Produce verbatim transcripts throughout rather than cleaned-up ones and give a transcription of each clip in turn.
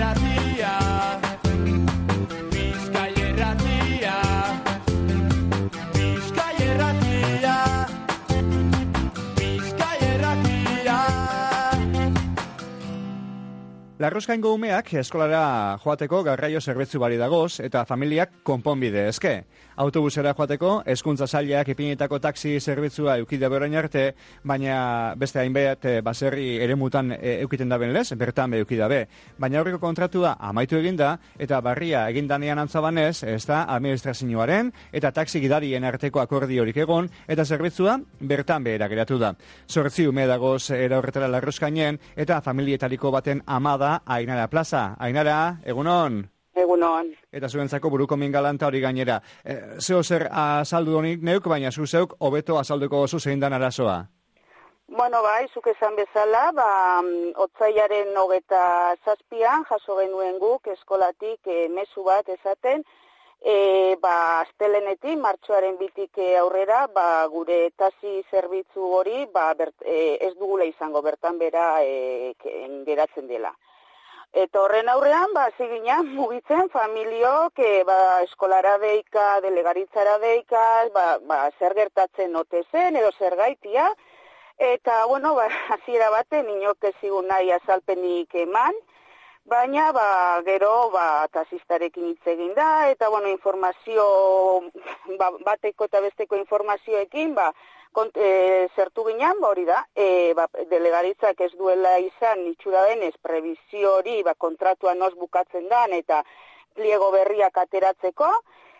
Larruzkaingo umeak eskolara joateko garraio zerbitzu bari dagoz eta familiak konponbide eske. Autobusera joateko hezkuntza sailak ipinitako taxi zerbitzua eukide orain arte, baina beste hainbat baserri eremutan eukiten da benlez, bertan be eukida be. Baina aurreko kontratua amaitu eginda eta barria egindanean antzabanez, ez da administrazioaren eta taxi gidarien arteko akordiorik egon eta zerbitzua bertan behera geratu da. Zortzi ume dagoz era horretara Larruzkainen eta familietariko baten amada Ainara Plaza. Ainara, egunon? Egunon. Eta zuentzako buruko mingalanta hori gainera. E, zeo zer azaldu honik neuk, baina zu zeuk hobeto azalduko zu zein dan arazoa? Bueno, bai, zuk esan bezala, ba, otsaiaren hogeta zazpian, jaso genuen guk eskolatik e, mezu bat esaten, e, ba, astelenetik, martxoaren bitik aurrera, ba, gure taxi zerbitzu hori, ba, bert, e, ez dugula izango bertan bera e, geratzen dela. Eta horren aurrean, ba, zigina, mugitzen familiok, e, ba, eskolara deika, delegaritzara deika, ba, ba, zer gertatzen ote zen, edo zer gaitia, eta, bueno, ba, hasiera baten, inok ezigun nahi azalpenik eman, baina, ba, gero, ba, taxistarekin hitz egin da, eta, bueno, informazio, ba, bateko eta besteko informazioekin, ba, Kont, e, zertu ginen, ba, hori da, e, ba, delegaritzak ez duela izan itxura denez prebizio hori ba, kontratuan noz bukatzen dan eta pliego berriak ateratzeko,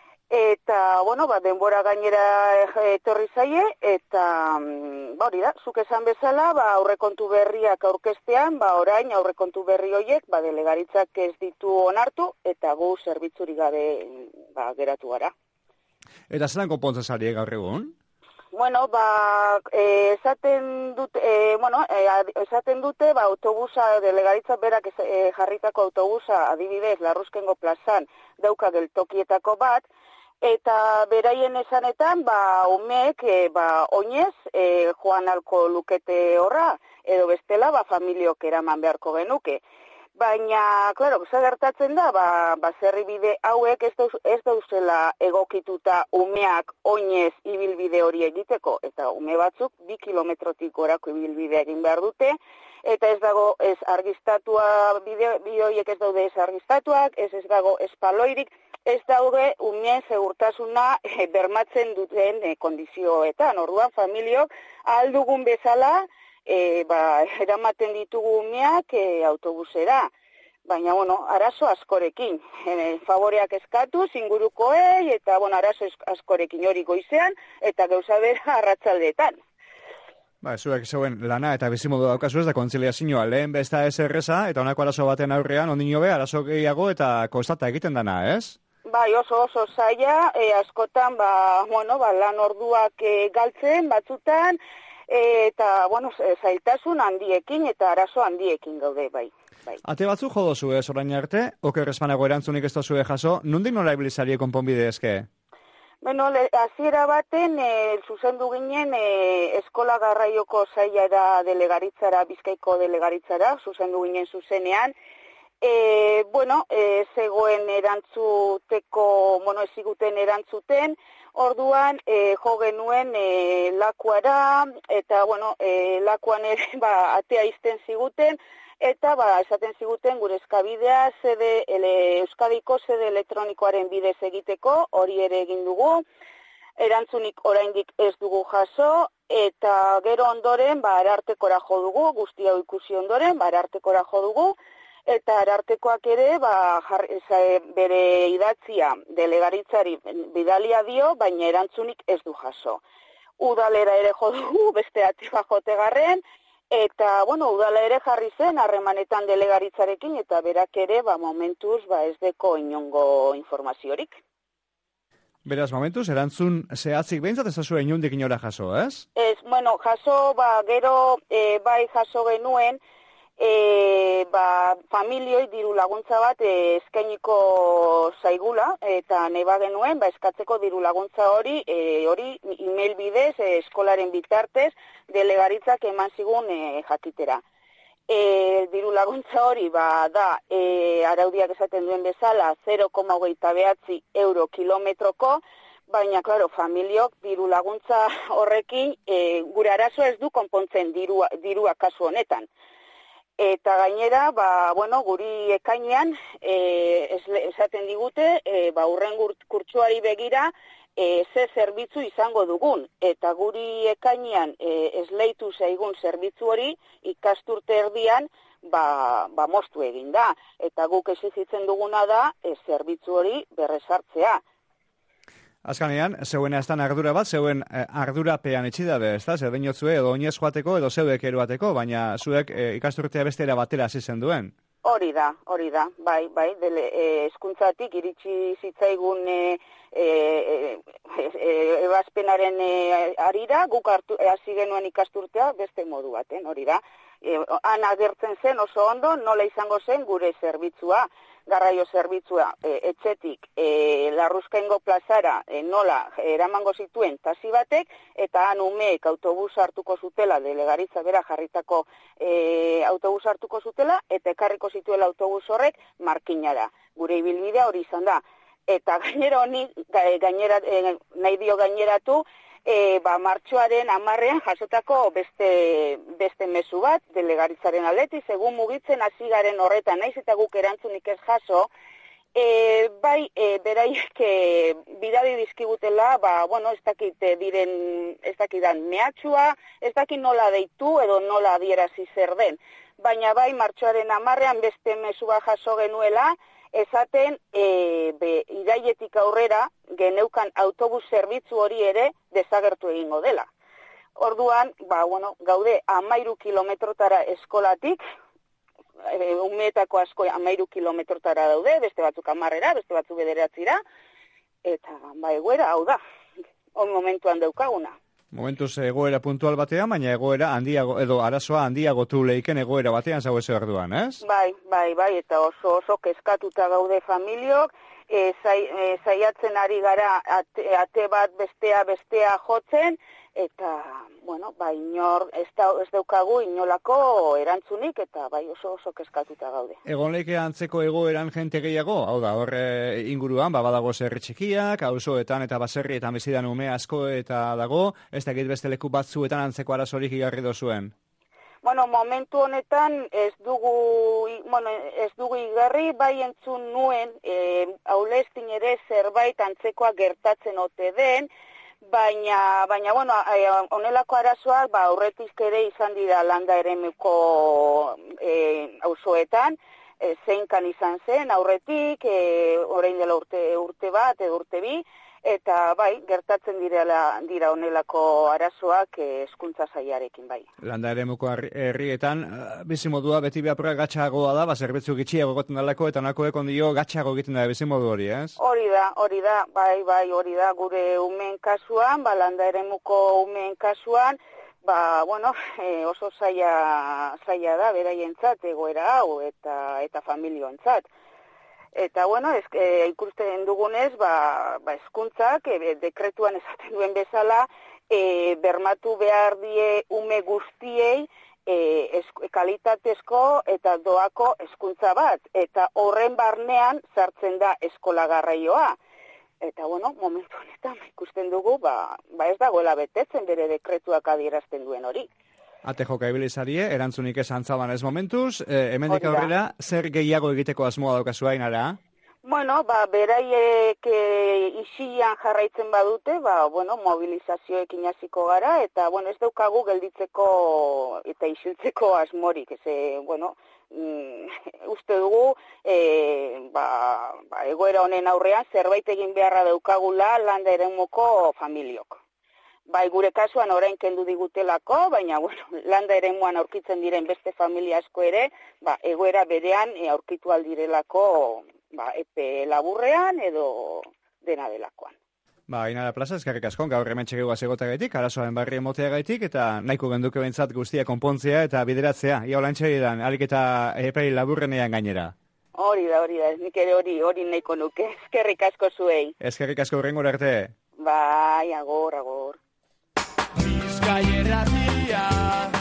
eta, bueno, ba, denbora gainera etorri zaie, eta, ba, hori da, zuk esan bezala, ba, aurrekontu berriak aurkestean, ba, orain aurrekontu berri horiek, ba, delegaritzak ez ditu onartu, eta gu zerbitzuri gabe ba, geratu gara. Eta zelan konpontzen zari gaur egun? Bueno, ba, e, esaten dute, e, bueno, e, esaten dute, ba, autobusa, delegaritza berak e, jarritako autobusa, adibidez, Larruzkengo plazan dauka geltokietako bat, eta beraien esanetan, ba, umeek, e, ba, oinez, e, joan alko lukete horra, edo bestela, ba, familiok eraman beharko genuke. Baina, klaro, zer gertatzen da, ba, baserri bide hauek ez, dauz, ez dauzela egokituta umeak oinez ibilbide hori egiteko, eta ume batzuk bi kilometrotik gorako ibilbide egin behar dute, eta ez dago ez argistatua, bide, bide horiek ez daude ez argistatuak, ez ez dago espaloirik, ez daude umeen segurtasuna e, bermatzen duten e, kondizioetan. Orduan, familiok aldugun bezala, E, ba, eramaten ditugu umeak e, autobusera, baina, bueno, arazo askorekin, e, favoreak eskatu, ingurukoei, eta, bueno, arazo askorekin hori goizean, eta gauza bera arratsaldeetan. Ba, zuek zeuen lana eta bizimodu daukazu ez da kontziliazioa, lehen besta ez erreza, eta honako arazo baten aurrean, ondino be, arazo gehiago eta kostata egiten dana, ez? Bai, oso oso zaila, e, askotan, ba, bueno, ba, lan orduak e, galtzen, batzutan, eta, bueno, zailtasun handiekin eta arazo handiekin gaude, bai. bai. Ate batzu jo dozu ez orain arte, oker espanago erantzunik ez dozue jaso, nondik nola ibilizarie konponbide eske? Bueno, hasiera baten, e, zuzendu ginen e, eskola garraioko sailara delegaritzara, Bizkaiko delegaritzara, zuzendu ginen zuzenean, E, bueno, e, zegoen erantzuteko, bueno, eziguten erantzuten, orduan e, jo genuen e, lakuara, eta, bueno, e, lakuan ere, ba, atea izten ziguten, eta, ba, esaten ziguten gure eskabidea, zede, ele, Euskadiko zede elektronikoaren bidez egiteko, hori ere egin dugu, erantzunik oraindik ez dugu jaso, eta gero ondoren, ba, arartekora jo dugu, guzti hau ikusi ondoren, ba, arartekora jo dugu, eta arartekoak ere ba, jar, bere idatzia delegaritzari bidalia dio, baina erantzunik ez du jaso. Udalera ere jo dugu, beste atiba jotegarren, eta, bueno, udala ere jarri zen harremanetan delegaritzarekin, eta berak ere, ba, momentuz, ba, ez deko inongo informaziorik. Beraz, momentuz, erantzun zehatzik behintzat ez da zuen inundik inora jaso, ez? Ez, bueno, jaso, ba, gero, e, bai jaso genuen, E, ba, familioi diru laguntza bat e, eskainiko zaigula eta neba genuen ba, eskatzeko diru laguntza hori e, hori email bidez e, eskolaren bitartez delegaritzak eman zigun e, jakitera. E, diru laguntza hori ba, da e, araudiak esaten duen bezala zero koma hogeita bederatzi euro kilometroko, baina, klaro, familiok diru laguntza horrekin e, gure arazoa ez du konpontzen dirua, dirua kasu honetan. Eta gainera, ba, bueno, guri ekainean e, esaten digute, e, ba, urren kurtsuari begira, E, ze zerbitzu izango dugun, eta guri ekainean e, esleitu zaigun zerbitzu hori ikasturte erdian ba, ba moztu egin da, eta guk exijitzen duguna da e, zerbitzu hori berrezartzea. Azkanean, zeuena ez da ardura bat, zeuen eh, ardurapean itxi dabe, ez da? Zer dinotzue edo oinez joateko edo zeuek eroateko, baina zuek eh, ikasturtea bestera batera hasi zen duen. Hori da, hori da, bai, bai, dele, e, eskuntzatik iritsi zitzaigun e, e, e, e, ebazpenaren e, arira, guk hartu, hasi genuen ikasturtea beste modu baten, hori da. E, han agertzen zen oso ondo, nola izango zen gure zerbitzua, garraio zerbitzua, e, etxetik, e, Larruzkaingo plazara e, nola eramango zituen taxi batek, eta han umeek autobus hartuko zutela, delegaritza bera jarritako e, autobus hartuko zutela, eta ekarriko zituela autobus horrek markinara. Gure ibilbidea hori izan da. Eta gainera honi, gainera, e, nahi dio gaineratu, E, ba, martxoaren hamarrean jasotako beste, beste mezu bat, delegaritzaren aldetik, segun mugitzen hasi garen horretan, naiz eta guk erantzunik ez jaso, e, bai, e, beraiek e, bidali dizkigutela, ba, bueno, ez dakit diren, ez dakidan mehatxua, ez dakit nola deitu edo nola adierazi zer den, baina bai, martxoaren hamarrean beste mezua jaso genuela, esaten e, be, iraietik aurrera geneukan autobus zerbitzu hori ere desagertu egingo dela. Orduan, ba, bueno, gaude amairu kilometrotara eskolatik, e, umeetako asko amairu kilometrotara daude, beste batzuk amarrera, beste batzuk bederatzira, eta ba, egoera hau da, on momentuan daukaguna. Momentuz egoera puntual batean, baina egoera handiago, edo arazoa handiagotu leiken egoera batean zago ez orduan, ez? Bai, bai, bai, eta oso oso kezkatuta gaude familiok, e, zai, e, zaiatzen ari gara ate, ate bat bestea bestea jotzen, eta, bueno, bai, inor, ez, da, ez daukagu inolako erantzunik, eta bai oso oso kezkatuta gaude. Egon leike antzeko egoeran jente gehiago, hau da, horre inguruan, ba, badago zerri txikiak, auzoetan eta baserrietan bizidan ume asko eta dago, ez da egit beste leku batzuetan antzeko arazorik igarri dozuen. Bueno, momentu honetan ez dugu, bueno, ez dugu igarri, bai entzun nuen, e, aulestin ere zerbait antzekoa gertatzen ote den, baina, baina bueno, honelako arazoak, ba, aurretik ere izan dira landa eremuko e, auzoetan, e, zeinkan izan zen, aurretik, e, orain dela urte, urte bat, edo urte bi, eta bai, gertatzen direla dira honelako arazoak hezkuntza sailarekin bai. Landa eremuko herrietan bizimodua beti beharra gatxagoa da, ba zerbitzu gitxiago egoten dalako eta honako ekondio gatxago egiten da bizimodu hori, ez? Hori da, hori da, bai, bai, hori da gure umeen kasuan, ba landa eremuko umeen kasuan, ba, bueno, e, oso zaila zaila da beraientzat egoera hau eta eta familioentzat. Eta, bueno, ez, e, ikusten dugunez, ba, ba hezkuntzak e, dekretuan esaten duen bezala, e, bermatu behar die ume guztiei e, es, kalitatezko eta doako hezkuntza bat. Eta horren barnean sartzen da eskola garraioa. Eta, bueno, momentu honetan ikusten dugu, ba, ba ez dagoela betetzen bere dekretuak adierazten duen hori. Ate joka ibilizarie, erantzunik ez antzaban ez momentuz, e, hemendik aurrera, zer gehiago egiteko asmoa daukazu ainara? Bueno, ba, beraiek e, isian jarraitzen badute, ba, bueno, mobilizazioekin hasiko gara, eta, bueno, ez daukagu gelditzeko eta isiltzeko asmorik, ez, e, bueno, mm, uste dugu, e, ba, ba, egoera honen aurrean zerbait egin beharra daukagula landa eremuko familiok. Bai, gure kasuan orain kendu digutelako, baina, bueno, landa eremuan aurkitzen diren beste familia asko ere, ba, egoera berean e, aurkitu aldirelako, ba, epe laburrean edo dena delakoan. Ba, Ainara Plaza, eskerrik asko, gaur hemen txegegoaz egotagaitik, arazoaren barri emoteagaitik, eta nahiko genduke bentsat guztia konpontzea eta bideratzea. Ia hola entxeridan, alik eta epei laburrenean gainera. Hori da, hori da, nik ere hori, hori nahiko nuke, eskerrik asko zuei. Eskerrik asko horrengora arte. Bai, agor, agor. Bizkaia erratia